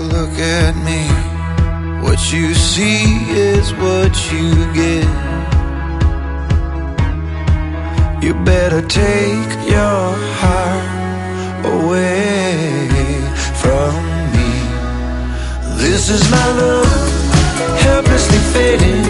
look at me. What you see is what you get. You better take your heart away from me. This is my love, helplessly fading.